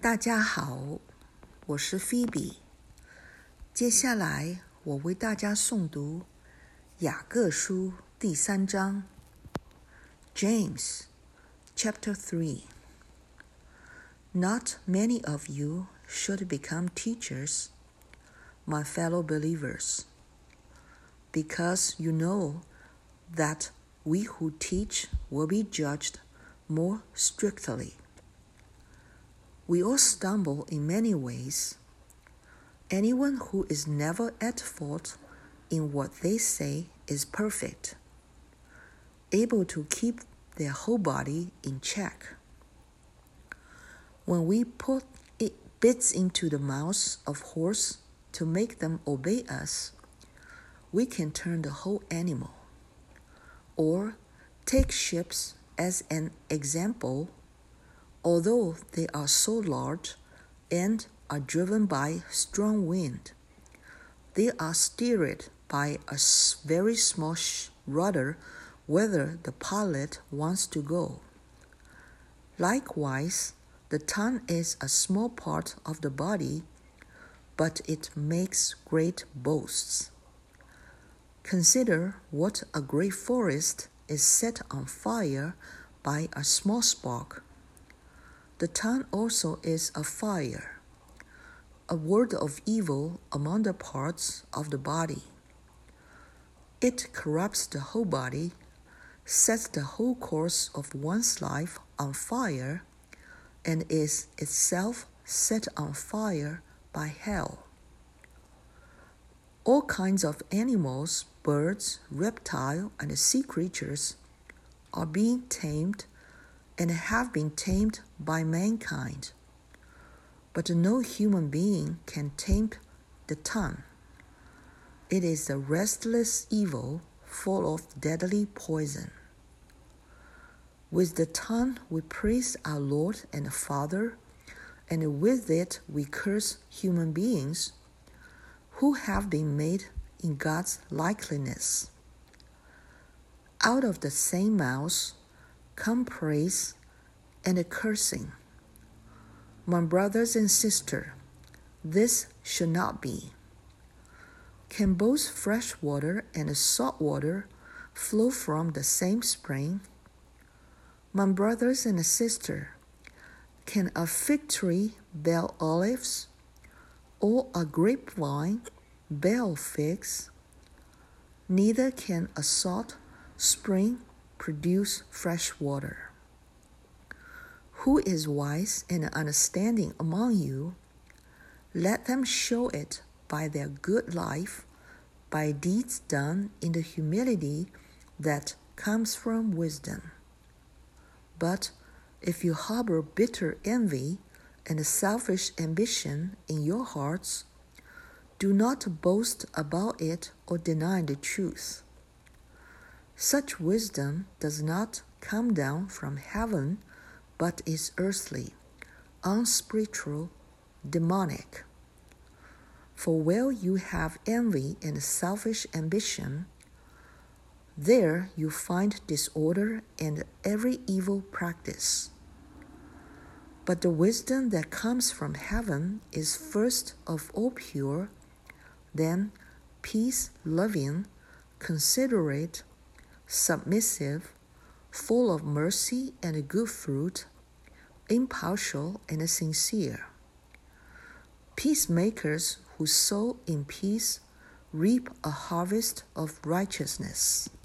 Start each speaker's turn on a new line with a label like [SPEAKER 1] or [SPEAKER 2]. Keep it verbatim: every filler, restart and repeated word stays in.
[SPEAKER 1] 大家好，我是 Phoebe。接下来我为大家诵读雅各书第三章 James Chapter three. Not many of you should become teachers, my fellow believers, because you know that we who teach will be judged more strictly.We all stumble in many ways. Anyone who is never at fault in what they say is perfect, able to keep their whole body in check. When we put it bits into the mouths of horses to make them obey us, we can turn the whole animal. Or take ships as an example.Although they are so large and are driven by strong wind, they are steered by a very small rudder whither the pilot wants to go. Likewise, the tongue is a small part of the body, but it makes great boasts. Consider what a great forest is set on fire by a small spark.The tongue also is a fire, a word of evil among the parts of the body. It corrupts the whole body, sets the whole course of one's life on fire, and is itself set on fire by hell. All kinds of animals, birds, reptiles, and sea creatures are being tamed,and have been tamed by mankind. But no human being can tame the tongue. It is a restless evil full of deadly poison. With the tongue we praise our Lord and Father, and with it we curse human beings who have been made in God's likeness. Out of the same mouth,Come praise and cursing. My brothers and sisters, this should not be. Can both fresh water and salt water flow from the same spring? My brothers and sisters, can a fig tree bear olives, or a grapevine bear figs? Neither can a salt spring,produce fresh water. Who is wise and understanding among you? Let them show it by their good life, by deeds done in the humility that comes from wisdom. But if you harbor bitter envy and selfish ambition in your hearts, do not boast about it or deny the truth.Such wisdom does not come down from heaven, but is earthly, unspiritual, demonic. For where you have envy and selfish ambition, there you find disorder and every evil practice. But the wisdom that comes from heaven is first of all pure, then peace-loving, considerate,submissive, full of mercy and good fruit, impartial and sincere. Peacemakers who sow in peace reap a harvest of righteousness.